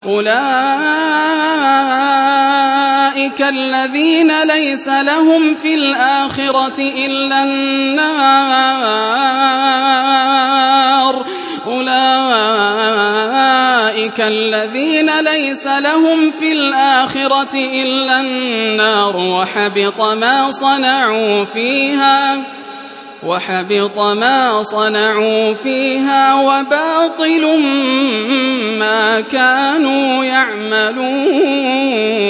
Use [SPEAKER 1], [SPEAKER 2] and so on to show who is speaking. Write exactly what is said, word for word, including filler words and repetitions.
[SPEAKER 1] أولئك الذين ليس لهم في الآخرة إلا النار أولئك الذين ليس لهم في الآخرة إلا النار وحبط ما صنعوا فيها وحبط ما صنعوا فيها وباطل ما كانوا يعملون.